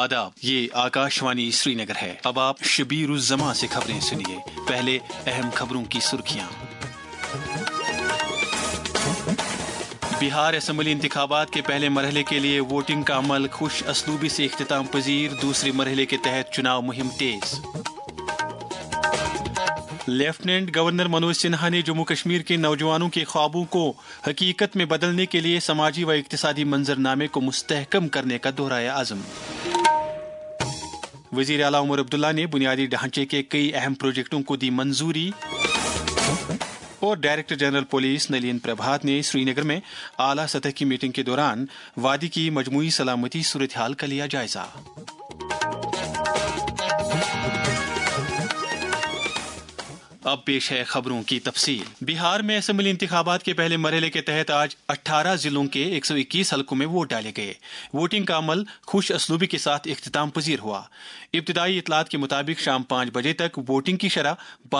आदाब, ये आकाशवाणी श्रीनगर है। अब आप शबीर उज़ ज़मां से खबरें सुनिए। पहले अहम खबरों की सुर्खियां। बिहार असेंबली इंतखाबात के पहले मरहले के लिए वोटिंग का अमल खुश असलूबी से इख्तिताम पजीर। दूसरे मरहले के तहत चुनाव मुहिम तेज। लेफ्टिनेंट गवर्नर मनोज सिन्हा ने जम्मू कश्मीर के नौजवानों के ख्वाबों को हकीकत में बदलने के लिए समाजी व इक्तिसादी मंजरनामे को मुस्तहकम करने का दोहराया अज़म। वज़ीर आला उमर अब्दुल्ला ने बुनियादी ढांचे के कई अहम प्रोजेक्टों को दी मंजूरी। और director general police Nalin Prabhat ने श्रीनगर में आला सतह की मीटिंग के दौरान वादी की मजमूई सलामती सूरत हाल का लिया जायजा। अब पेश है खबरों की तफसील। बिहार में असेंबली इंतखाबात के पहले मरहले के तहत आज 18 जिलों के 121 हलकों में वोट डाले गए। वोटिंग का अमल खुश असलूबी के साथ इख्तिताम पजीर हुआ। इब्तिदाई इतलात के मुताबिक शाम 5 बजे तक वोटिंग की शरह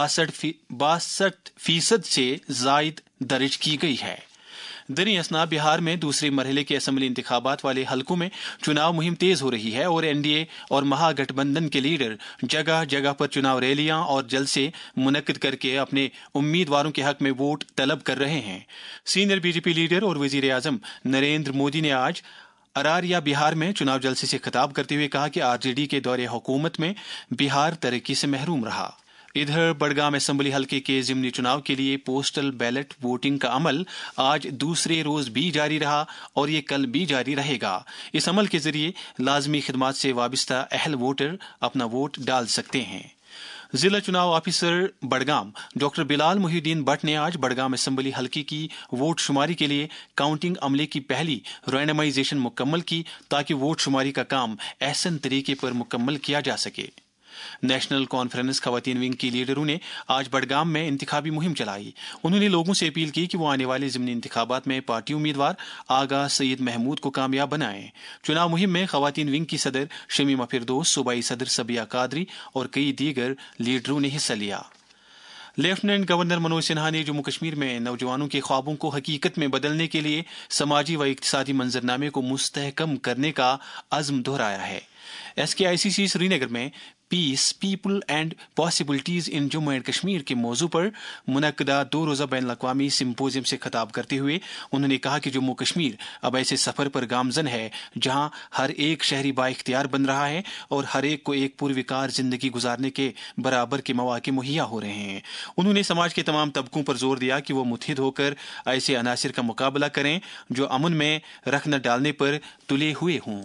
62% से जायद दर्ज की गई है। दरी असना बिहार में दूसरे मरहले के असेंबली इंतखाबात वाले हलकों में चुनाव मुहिम तेज हो रही है और एनडीए और महागठबंधन के लीडर जगह जगह पर चुनाव रैलियां और जलसे मुनक्किद करके अपने उम्मीदवारों के हक में वोट तलब कर रहे हैं। सीनियर बीजेपी लीडर और वजीर आजम नरेंद्र मोदी ने आज अरारिया बिहार में चुनाव जलसे से खिताब करते हुए कहा कि आरजेडी के दौरे हुकूमत में बिहार तरक्की से महरूम रहा। इधर बडगाम असेंबली हलके के जिमनी चुनाव के लिए पोस्टल बैलेट वोटिंग का अमल आज दूसरे रोज भी जारी रहा और ये कल भी जारी रहेगा। इस अमल के जरिए लाजमी खिदमात से वाबस्ता अहल वोटर अपना वोट डाल सकते हैं। जिला चुनाव ऑफिसर बडगाम डॉक्टर बिलाल मुहिउद्दीन भट्ट ने आज बडगाम असेंबली हलके की वोट शुमारी के लिए काउंटिंग अमले की पहली रैंडमाइजेशन मुकम्मल की ताकि वोट शुमारी का काम एहसन तरीके पर मुकम्मल किया जा सके। नेशनल कॉन्फ्रेंस खवातीन विंग की लीडरों ने आज बडगाम में इंतखाबी मुहिम चलाई। उन्होंने लोगों से अपील की कि वो आने वाले ज़िमनी इंतखाबात में पार्टी उम्मीदवार आगा सईद महमूद को कामयाब बनाएं। चुनाव मुहिम में खवातीन विंग की सदर शमीमा फिरदौस, सूबाई सदर सबिया कादरी और कई दीगर लीडरों ने हिस्सा लिया। लेफ्टिनेंट गवर्नर मनोज सिन्हा ने जम्मू कश्मीर में नौजवानों के ख्वाबों को हकीकत में बदलने के लिए समाजी व इक्तिसादी मंजरनामे को मुस्तहकम करने का अज़्म दोहराया है। SKICC श्रीनगर में peace, people and possibilities in Jammu and Kashmir के मौजू पर मुनक्किदा 2 रोज़ा बैन अक़वामी सिम्पोजियम से खिताब करते हुए उन्होंने कहा कि जम्मू कश्मीर अब ऐसे सफर पर गामजन है जहां हर एक शहरी बाइख्तियार बन रहा है और हर एक को एक पुरविकार जिंदगी गुजारने के बराबर के मौके मुहैया हो रहे हैं। उन्होंने समाज के तमाम तबकों पर जोर दिया कि वो मुत्तहिद होकर ऐसे अनासिर का मुकाबला करें जो अमन में रख न डालने पर तुले हुए हों।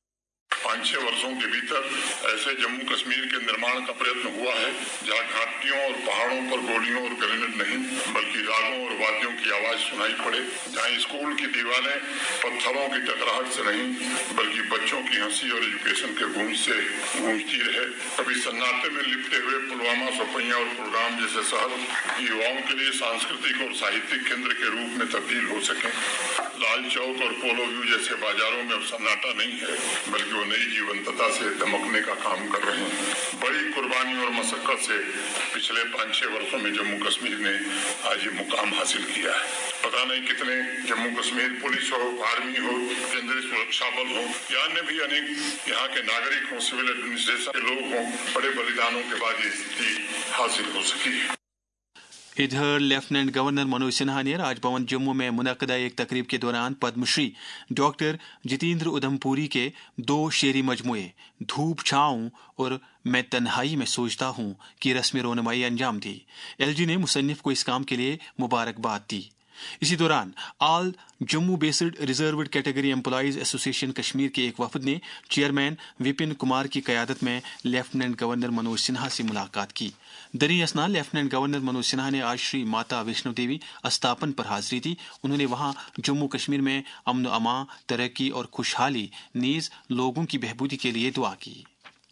5-6 वर्षों के भीतर ऐसे जम्मू कश्मीर के निर्माण का प्रयत्न हुआ है जहां घाटियों और पहाड़ों पर गोलियों और ग्रेनेड नहीं बल्कि रागों और वाद्यों की आवाज सुनाई पड़े, जहां स्कूल की दीवारें पत्थरों की टकराहट से नहीं बल्कि बच्चों की हंसी और एजुकेशन के गूंज से गूंजती रहे। कभी सन्नाटे में लिपटे हुए पुलवामा, सोपैया और कुलगाम जैसे शहर युवाओं के लिए सांस्कृतिक और साहित्यिक केंद्र के रूप में तब्दील हो सके। लाल चौक और पोलो व्यू जैसे बाजारों में अब सन्नाटा नहीं है बल्कि वो नई जीवंतता से दमकने का काम कर रहे हैं। बड़ी कुर्बानी और मशक्कत से पिछले 5-6 वर्षों में जम्मू कश्मीर ने आज ये मुकाम हासिल किया है। पता नहीं कितने जम्मू कश्मीर पुलिस हो, आर्मी हो, केंद्रीय सुरक्षा बल हो या अन्य भी अनेक यहाँ के नागरिक हो, सिविल एडमिनिस्ट्रेशन के लोग हों, बड़े बलिदानों के बाद ये स्थिति हासिल हो सकी है। इधर लेफ्टिनेंट गवर्नर मनोज सिन्हा ने राजभवन जम्मू में मुनक्किदा एक तकरीब के दौरान पद्मश्री डॉक्टर जितेंद्र उधमपुरी के 2 शेरी मजमुए धूप छाऊं और मैं तन्हाई में सोचता हूं की रस्म रोनमाई अंजाम दी। LG ने मुसन्निफ को इस काम के लिए मुबारकबाद दी। इसी दौरान all Jammu based reserved category employees association Kashmir के एक वफद ने चेयरमैन विपिन कुमार की क़यादत में लेफ्टिनेंट गवर्नर मनोज सिन्हा से मुलाकात की। दरी असना लेफ्टिनेंट गवर्नर मनोज सिन्हा ने आज श्री माता वैष्णो देवी अस्थापन पर हाजिरी दी। उन्होंने वहां जम्मू कश्मीर में अमन अमा, तरक्की और खुशहाली नीज लोगों की बहबूदी के लिए दुआ की।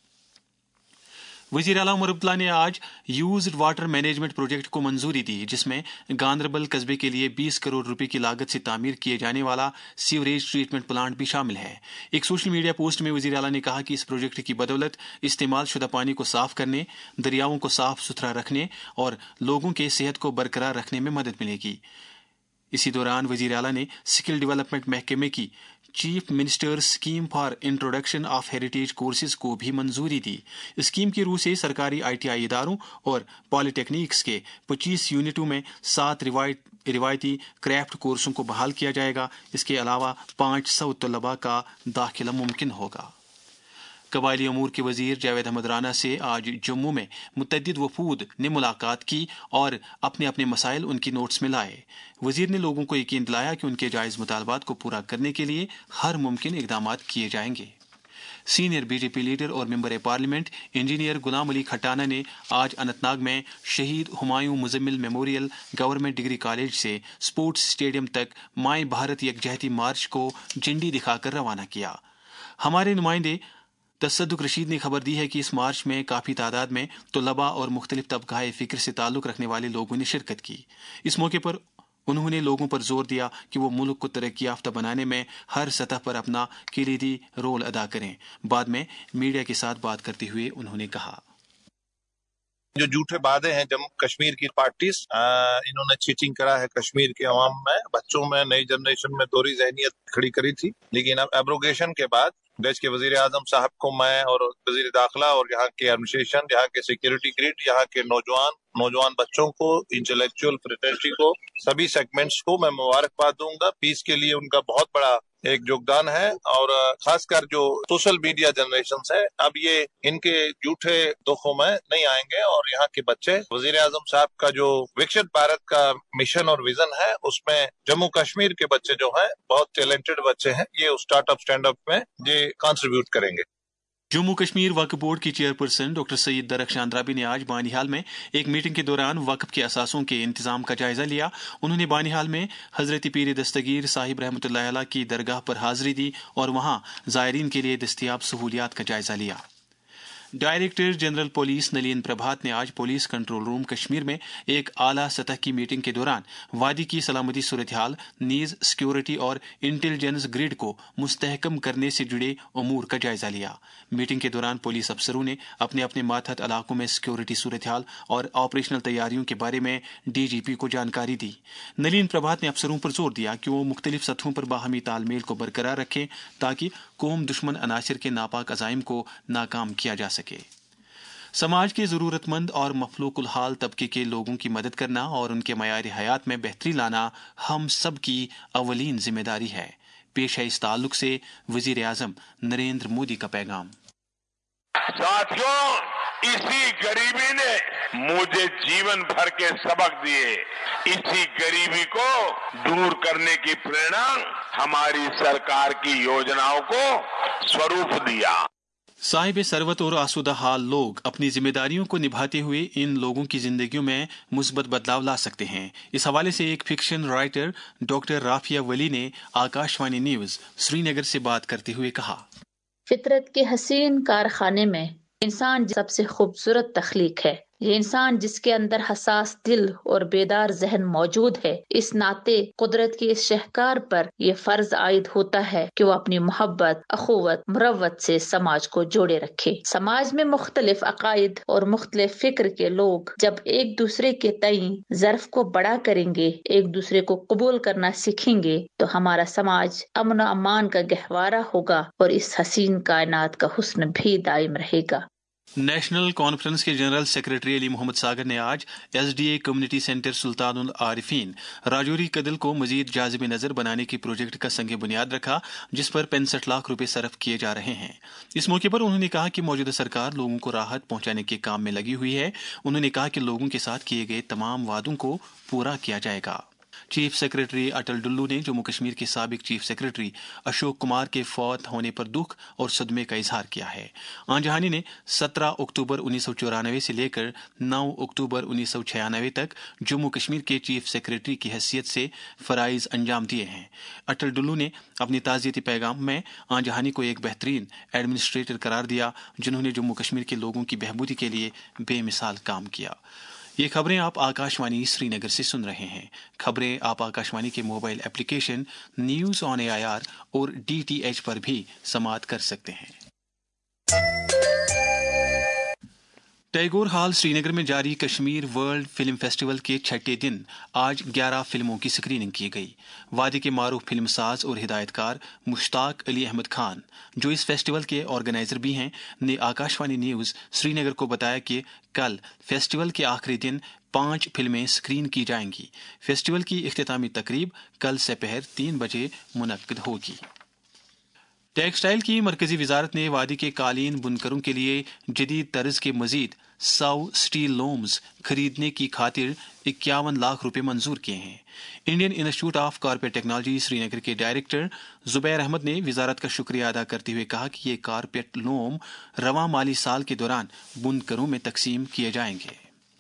वज़ीर आला उमर अब्दुल्ला ने आज यूज्ड वाटर मैनेजमेंट प्रोजेक्ट को मंजूरी दी, जिसमें गांदरबल कस्बे के लिए 20 करोड़ रुपए की लागत से तामीर किए जाने वाला सीवरेज ट्रीटमेंट प्लांट भी शामिल है। एक सोशल मीडिया पोस्ट में वज़ीर आला ने कहा कि इस प्रोजेक्ट की बदौलत इस्तेमाल शुदा पानी को साफ करने, दरियाओं को साफ सुथरा रखने और लोगों के सेहत को बरकरार रखने में मदद मिलेगी। इसी दौरान वज़ीर आला ने स्किल डेवलपमेंट महकमे की chief minister's scheme for introduction of heritage courses को भी मंजूरी दी। स्कीम की रूह से सरकारी ITI इदारों और पॉलिटेक्निक्स के 25 यूनिटों में 7 रिवायती क्राफ्ट कोर्सों को बहाल किया जाएगा। इसके अलावा 500 तलबा का दाखिला मुमकिन होगा। कबायली अमूर के वजीर जावेद अहमद राना से आज जम्मू में मुतअद्दिद वफूद ने मुलाकात की और अपने अपने मसाइल उनकी नोट्स में लाए। वजीर ने लोगों को यकीन दिलाया कि उनके जायज़ मुतालबात को पूरा करने के लिए हर मुमकिन इकदाम किए जाएंगे। सीनियर BJP लीडर और member parliament engineer Ghulam Ali Khatana ने आज अनंतनाग में शहीद Humayun Muzammil memorial government degree college से स्पोर्ट्स स्टेडियम तक माए भारत यकजहती मार्च को झंडी दिखाकर रवाना किया। हमारे नुमाइंदे तसद्दुक रशीद ने खबर दी है कि इस मार्च में काफ़ी तादाद में तलबा और मुख्तलिफ तबकाए फ़िक्र से ताल्लुक़ रखने वाले लोगों ने शिरकत की। इस मौके पर उन्होंने लोगों पर जोर दिया कि वो मुल्क को तरक्की याफ्ता बनाने में हर सतह पर अपना कलीदी रोल अदा करें। बाद में मीडिया के साथ बात करते हुए उन्होंने कहा, जो झूठे वादे हैं जम्मू कश्मीर की पार्टीज, इन्होंने चीटिंग करा है कश्मीर के अवाम में, बच्चों में, नई जनरेशन में दोहरी जहनियत खड़ी करी थी। लेकिन अब एब्रोगेशन के बाद देश के वजीर आजम साहब को मैं और वजीर दाखिला और यहाँ के एडमिनिस्ट्रेशन, यहाँ के सिक्योरिटी ग्रिड, यहाँ के नौजवान बच्चों को, इंटेलेक्चुअल फ्रेटर्निटी को, सभी सेगमेंट्स को मैं मुबारकबाद दूंगा। पीस के लिए उनका बहुत बड़ा एक योगदान है और खासकर जो सोशल मीडिया जनरेशन है, अब ये इनके झूठे दुखों में नहीं आएंगे और यहाँ के बच्चे, वजीर आजम साहब का जो विकसित भारत का मिशन और विजन है, उसमें जम्मू कश्मीर के बच्चे जो हैं बहुत टैलेंटेड बच्चे हैं, ये स्टार्टअप स्टैंड अप में ये कंट्रीब्यूट करेंगे। जम्मू कश्मीर वक्फ बोर्ड की चेयरपर्सन डॉक्टर सईद दरख्शान राबी ने आज बानिहाल में एक मीटिंग के दौरान वक्फ के असासों के इंतजाम का जायजा लिया। उन्होंने बानिहाल में हजरत पीर दस्तगीर साहिब रहमतुल्लाह अलैह की दरगाह पर हाजिरी दी और वहां जायरीन के लिए दस्तयाब सहूलियात का जायजा लिया। Director general police Nalin Prabhat ने आज पुलिस कंट्रोल रूम कश्मीर में एक आला सतह की मीटिंग के दौरान वादी की सलामती सूरत हाल, नीज सिक्योरिटी और इंटेलिजेंस ग्रिड को मुस्तहकम करने से जुड़े अमूर का जायजा लिया। मीटिंग के दौरान पुलिस अफसरों ने अपने अपने मातहत इलाकों में सिक्योरिटी सूरत हाल और ऑपरेशनल तैयारियों के बारे में DGP को जानकारी दी। नलीन प्रभात ने अफसरों पर जोर दिया कि वो मुख्तलिफ सतहों पर बाहमी तालमेल को बरकरार रखें ताकि कौम दुश्मन अनासिर के नापाक अज़ाइम को नाकाम किया जा सके। समाज के जरूरतमंद और मफलूकुल हाल तबके के लोगों की मदद करना और उनके मयार हयात में बेहतरी लाना हम सब की अवलीन जिम्मेदारी है। पेश है इस ताल्लुक से वजीर आजम नरेंद्र मोदी का पैगाम। साथियों, इसी गरीबी ने मुझे जीवन भर के सबक दिए। इसी गरीबी को दूर करने की प्रेरणा हमारी सरकार की योजनाओं को स्वरूप दिया। साहिब सरवत और आसूदा हाल लोग अपनी जिम्मेदारियों को निभाते हुए इन लोगों की जिंदगियों में मुस्बत बदलाव ला सकते हैं। इस हवाले से एक fiction writer doctor Rafia Wali ने आकाशवाणी न्यूज श्रीनगर से बात करते हुए कहा, फितरत के हसीन कारखाने में इंसान सबसे खूबसूरत तख्लीक है। ये इंसान जिसके अंदर हसास दिल और बेदार जहन मौजूद है। इस नाते कुदरत के इस शहकार पर यह फर्ज आयद होता है कि वो अपनी मोहब्बत, अखुवत, मुरव्वत से समाज को जोड़े रखे। समाज में मुख्तलिफ अकायद और मुख्तलिफ फिक्र के लोग जब एक दूसरे के तई ज़र्फ को बड़ा करेंगे, एक दूसरे को कबूल करना सीखेंगे, तो हमारा समाज अमन और अमान का गहवारा होगा और इस हसीन कायनात का हुस्न भी दायम रहेगा। नेशनल कॉन्फ्रेंस के जनरल सेक्रेटरी अली मोहम्मद सागर ने आज SDA community centre Sultanul Arifeen Rajouri Kadal को मजीद जाज़िब नज़र बनाने के प्रोजेक्ट का संग बुनियाद रखा, जिस पर 65 लाख रुपए सर्फ किए जा रहे हैं। इस मौके पर उन्होंने कहा कि मौजूदा सरकार लोगों को राहत पहुंचाने के काम में लगी हुई है। उन्होंने कहा कि लोगों के साथ किए गए तमाम वादों को पूरा किया जाएगा। चीफ सेक्रेटरी अटल डुल्लू ने जम्मू कश्मीर के साबिक चीफ सेक्रेटरी अशोक कुमार के फौत होने पर दुख और सदमे का इजहार किया है। आंजहानी ने 17 अक्टूबर 1994 से लेकर 9 अक्टूबर 1996 तक जम्मू कश्मीर के चीफ सेक्रेटरी की हैसियत से फराइज अंजाम दिए हैं। अटल डुल्लू ने अपने ताज़ियती पैगाम में आंजहानी को एक बेहतरीन एडमिनिस्ट्रेटर करार दिया, जिन्होंने जम्मू कश्मीर के लोगों की बहबूदी के लिए बेमिसाल काम किया। ये खबरें आप आकाशवाणी श्रीनगर से सुन रहे हैं। खबरें आप आकाशवाणी के mobile application news on AIR और DTH पर भी समाअत कर सकते हैं। टैगोर हॉल श्रीनगर में जारी कश्मीर वर्ल्ड फिल्म फेस्टिवल के छठे दिन आज 11 फिल्मों की स्क्रीनिंग की गई। वादी के मारूफ फिल्मसाज और हिदायतकार मुश्ताक अली अहमद खान, जो इस फेस्टिवल के ऑर्गेनाइजर भी हैं, ने आकाशवाणी न्यूज श्रीनगर को बताया कि कल फेस्टिवल के आखिरी दिन 5 फिल्में स्क्रीन की जाएंगी। फेस्टिवल की इख्तितामी तकरीब कल दोपहर 3 बजे मुनक्किद होगी। टेक्सटाइल की मरकजी वजारत ने वादी के कालीन बुनकरों के लिए जदीद तर्ज के मजीद 100 स्टील लूम्स खरीदने की खातिर 51 लाख रुपए मंजूर किए हैं। Indian institute of carpet technology Srinagar के डायरेक्टर जुबैर अहमद ने वजारत का शुक्रिया अदा करते हुए कहा कि ये कारपेट लूम रवां माली साल के दौरान बुनकरों में तकसीम किए जाएंगे।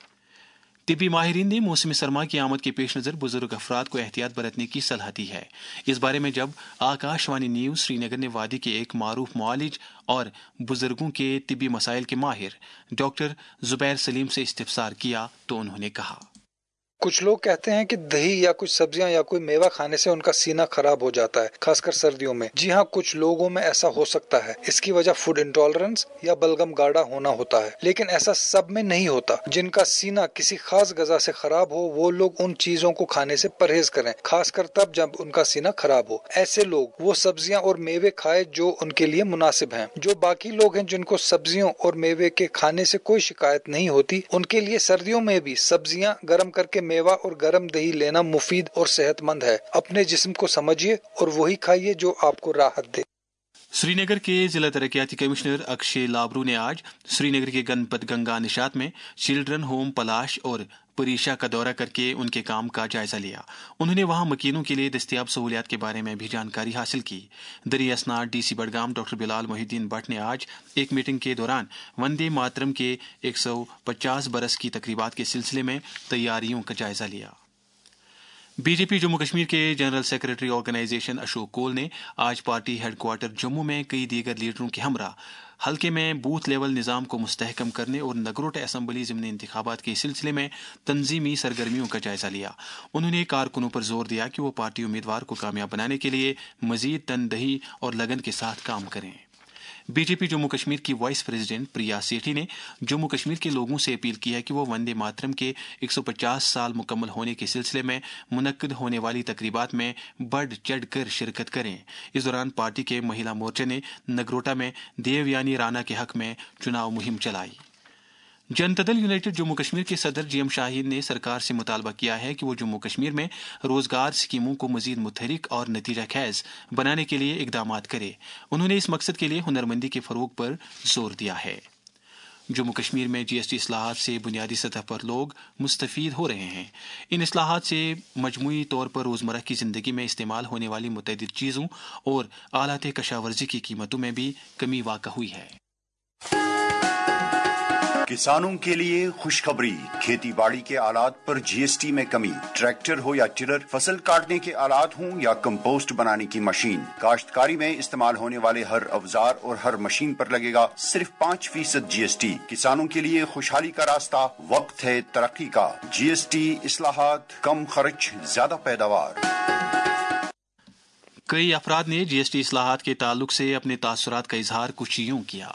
तिब्बी माहिरीन ने मौसम सरमा की आमद के पेश नज़र बुजुर्ग अफराद को एहतियात बरतने की सलाह दी है। इस बारे में जब आकाशवाणी न्यूज श्रीनगर ने वादी के एक मारूफ मुआलिज और बुजुर्गों के तिब्बी मसाइल के माहिर डॉक्टर जुबैर सलीम से इस्तिफसार किया तो उन्होंने कहा, कुछ लोग कहते हैं कि दही या कुछ सब्जियां या कोई मेवा खाने से उनका सीना खराब हो जाता है, खासकर सर्दियों में। जी हाँ, कुछ लोगों में ऐसा हो सकता है। इसकी वजह फूड इंटॉलरेंस या बलगम गाढ़ा होना होता है, लेकिन ऐसा सब में नहीं होता। जिनका सीना किसी खास गजा से खराब हो, वो लोग उन चीजों को खाने से परहेज करें, खासकर तब जब उनका सीना खराब हो। ऐसे लोग वो सब्जियां और मेवे खाए जो उनके लिए मुनासिब हैं। जो बाकी लोग हैं जिनको सब्जियों और मेवे के खाने से कोई शिकायत नहीं होती, उनके लिए सर्दियों में भी सब्जियां गर्म करके मेवा और गर्म दही लेना मुफीद और सेहतमंद है। अपने जिस्म को समझिए और वही खाइए जो आपको राहत दे। श्रीनगर के जिला तरक्याती कमिश्नर अक्षय लाबरू ने आज श्रीनगर के गणपत गंगा निशात में चिल्ड्रन होम पलाश और परीक्षा का दौरा करके उनके काम का जायजा लिया। उन्होंने वहां मकीनों के लिए दस्तयाब सहूलियात के बारे में भी जानकारी हासिल की। दरी असनाद डीसी बडगाम डॉक्टर बिलाल मोहिद्दीन भट्ट ने आज एक मीटिंग के दौरान वंदे मातरम के 150 बरस की तकरीबात के सिलसिले में तैयारियों का जायजा लिया। बीजेपी जम्मू कश्मीर के general secretary organisation Ashok Koul ने आज पार्टी हेडक्वार्टर जम्मू में कई दीगर लीडरों के हमरा हल्के में बूथ लेवल निज़ाम को मुस्तहकम करने और नगरोट असम्बली ज़िमनी इंतखाबात के सिलसिले में तंजीमी सरगर्मियों का जायजा लिया। उन्होंने कारकुनों पर जोर दिया कि वो पार्टी उम्मीदवार को कामयाब बनाने के लिए मजीद तनदही और लगन के साथ काम करें। बीजेपी जम्मू कश्मीर की वाइस प्रेसिडेंट प्रिया सेठी ने जम्मू कश्मीर के लोगों से अपील की है कि वो वंदे मातरम के 150 साल मुकम्मल होने के सिलसिले में मुनक्किद होने वाली तकरीबात में बढ़ चढ़ कर शिरकत करें। इस दौरान पार्टी के महिला मोर्चे ने नगरोटा में देवयानी राणा के हक में चुनाव मुहिम चलाई। जनता दल यूनाइटेड जम्मू कश्मीर के सदर जीएम शाहीन ने सरकार से मुतालबा किया है कि वो जम्मू कश्मीर में रोजगार स्कीमों को मजीद मुतहरिक और नतीजा खैज बनाने के लिए इकदाम करे। उन्होंने इस मकसद के लिए हुनरमंदी के फरोग पर जोर दिया है। जम्मू कश्मीर में जीएसटी इस्लाहात से बुनियादी सतह पर लोग मुस्तफीद हो रहे हैं। इन इस्लाहात से मजमूई तौर पर रोजमर्रा की जिंदगी में इस्तेमाल होने वाली मुतअद्दिद चीजों और आलात कशावर्जी की कीमतों में भी कमी वाक़ा हुई है। किसानों के लिए खुशखबरी, खेती बाड़ी के आलात पर जीएसटी में कमी। ट्रैक्टर हो या टिलर, फसल काटने के आलात हों या कंपोस्ट बनाने की मशीन, काश्तकारी में इस्तेमाल होने वाले हर औजार और हर मशीन पर लगेगा सिर्फ 5% जीएसटी। किसानों के लिए खुशहाली का रास्ता, वक्त है तरक्की का। जीएसटी इस्लाहात, कम खर्च, ज्यादा पैदावार। कई अफराद ने जीएसटी इस्लाहात के ताल्लुक से अपने तासुरात का इजहार कुछ यूं किया।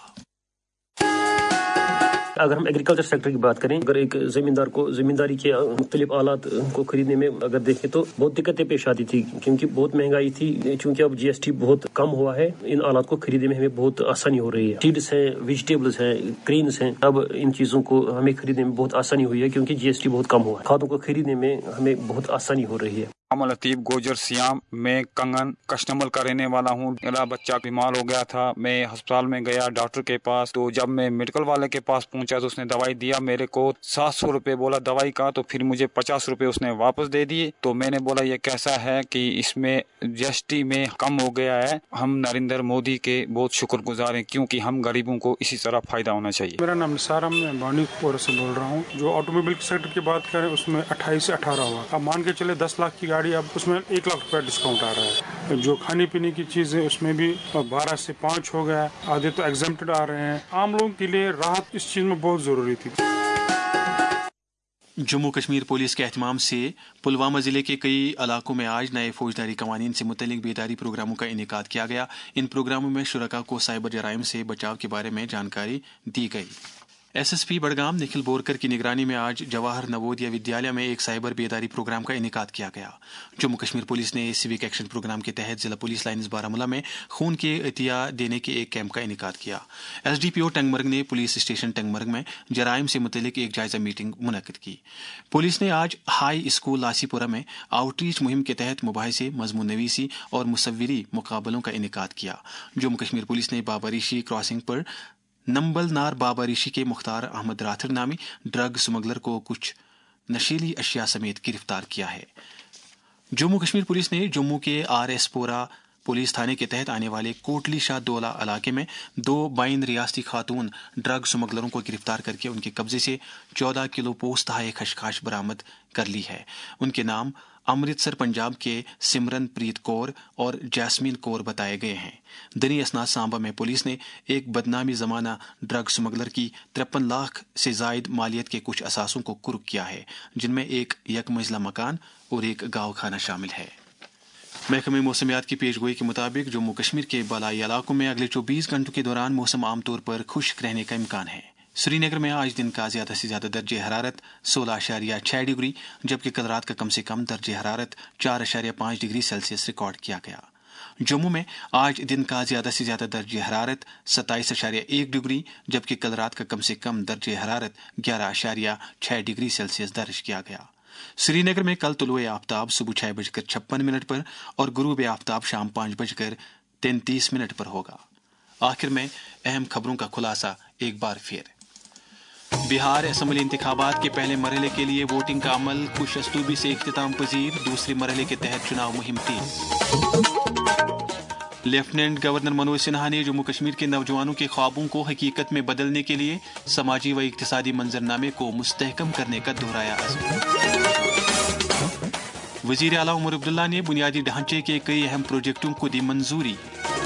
अगर हम एग्रीकल्चर सेक्टर की बात करें, अगर एक जमींदार को जमींदारी के मुख्तलिफ आलात को खरीदने में अगर देखें तो बहुत दिक्कतें पेश आती थी, क्योंकि बहुत महंगाई थी। चूंकि अब जीएसटी बहुत कम हुआ है, इन आलात को खरीदने में हमें बहुत आसानी हो रही है। सीड्स हैं, वेजिटेबल्स हैं, ग्रेन्स हैं, अब इन चीजों को हमें खरीदने में बहुत आसानी हुई है क्योंकि जीएसटी बहुत कम हुआ है। खादों को खरीदने में हमें बहुत आसानी हो रही है। लतीफ गोजर सियाम, मैं कंगन कश्तमल का रहने वाला हूँ। मेरा बच्चा बीमार हो गया था, मैं अस्पताल में गया डॉक्टर के पास। तो जब मैं मेडिकल वाले के पास पहुंचा तो उसने दवाई दिया मेरे को 700 रुपए बोला दवाई का, तो फिर मुझे 50 रुपए उसने वापस दे दिए। तो मैंने बोला ये कैसा है कि इसमें जीएसटी में कम हो गया है। हम नरेंद्र मोदी के बहुत शुक्रगुजार हैं क्योंकि हम गरीबों को इसी तरह फायदा होना चाहिए। मेरा नाम निसार, मैं बानीपुर से बोल रहा हूँ। जो ऑटोमोबाइल सेक्टर की बात करें उसमें 28 से 18 हुआ। अब मान के चले 10 लाख की गाड़ी, अब उसमें 1 लाख रुपया डिस्काउंट आ रहा है। जो खाने पीने की चीजें उसमें भी 12 से 5 हो गया, आधे तो एग्जेम्प्टेड आ रहे हैं। आम लोगों के लिए राहत इस चीज में बहुत जरूरी थी। जम्मू कश्मीर पुलिस के एहतमाम से पुलवामा जिले के कई इलाकों में आज नए फौजदारी कवानीन से मुतल्लिक बेदारी प्रोग्रामों का इनेकाद किया गया। इन प्रोग्रामों में शुरका को साइबर जराइम से बचाव के बारे में जानकारी दी गई। SSP बड़गाम निखिल बोरकर की निगरानी में आज जवाहर नवोदय विद्यालय में एक साइबर बेदारी प्रोग्राम का इनेकाद किया गया। जम्मू कश्मीर पुलिस ने सिविक एक्शन प्रोग्राम के तहत जिला पुलिस लाइन्स बारामूला में खून के अतिया देने के एक कैंप का इनेकाद किया। SDPO टंगमर्ग ने पुलिस स्टेशन टंगमर्ग में जराइम से मुतल्लिक एक जायजा मीटिंग मुनक्किद की। पुलिस ने आज हाई स्कूल लासीपुरा में आउटरीच मुहिम के तहत मुबाहिसे, मजमून नवीसी और मुसव्विरी मुकाबलों का इनेकाद किया। जम्मू कश्मीर पुलिस ने बाबा-ऋषि क्रॉसिंग पर नंबल नार बाबा ऋषि के मुख्तार अहमद राथिर नामी ड्रग स्मगलर को कुछ नशीली अशिया समेत गिरफ्तार किया है। जम्मू कश्मीर पुलिस ने जम्मू के RS पोरा पुलिस थाने के तहत आने वाले कोटली शाह दोला इलाके में 2 बाइन रियासती खातून ड्रग स्मगलरों को गिरफ्तार करके उनके कब्जे से 14 किलो पोस्तहाए खशखाश बरामद कर ली है। उनके नाम अमृतसर पंजाब के सिमरन प्रीत कौर और जैस्मीन कौर बताए गए हैं। दनी असनाद सांबा में पुलिस ने एक बदनामी जमाना ड्रग स्मगलर की 53 लाख से जायद मालियत के कुछ असासों को कुर्क किया है, जिनमें एक यकमंजिला मकान और एक गाँव खाना शामिल है। महकमे मौसमियात की पेशगोई के मुताबिक जम्मू कश्मीर के बालाई इलाकों में अगले 24 घंटों के दौरान मौसम आमतौर पर खुश्क रहने का इम्कान है। श्रीनगर में आज दिन का ज्यादा से ज्यादा दर्जे हरारत 16.6 डिग्री जबकि कल रात का कम से कम दर्जे हरारत 4.5 डिग्री सेल्सियस रिकॉर्ड किया गया। जम्मू में आज दिन का ज्यादा से ज्यादा दर्जे हरारत 27.1 डिग्री जबकि कल रात का कम से कम दर्जे हरारत 11.6 डिग्री सेल्सियस दर्ज किया गया। श्रीनगर में कल तुलुए आफ्ताब सुबह 6:56 पर और गुरूब आफ्ताब शाम 5:33 पर होगा। आखिर में अहम खबरों का खुलासा एक बार फिर। बिहार असेंबली इंतखाबात के पहले मरहले के लिए वोटिंग का अमल खुश अस्लूबी से इख्तिताम पजीर, दूसरे मरहले के तहत चुनाव मुहिम तेज। लेफ्टिनेंट गवर्नर मनोज सिन्हा ने जम्मू कश्मीर के नौजवानों के ख्वाबों को हकीकत में बदलने के लिए समाजी व इक्तिसादी मंजरनामे को मुस्तहकम करने का दोहराया अज़्म। वज़ीर आला उमर अब्दुल्ला ने बुनियादी ढांचे के कई अहम प्रोजेक्टों को दी मंजूरी।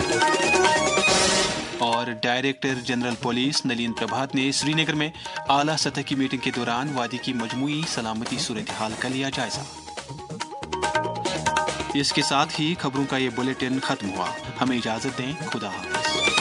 और director general police Nalin Prabhat ने श्रीनगर में आला सतह की मीटिंग के दौरान वादी की मजमूई सलामती सूरत हाल का लिया जायजा। इसके साथ ही खबरों का ये बुलेटिन खत्म हुआ। हमें इजाजत दें। खुदा हाफ़िज़।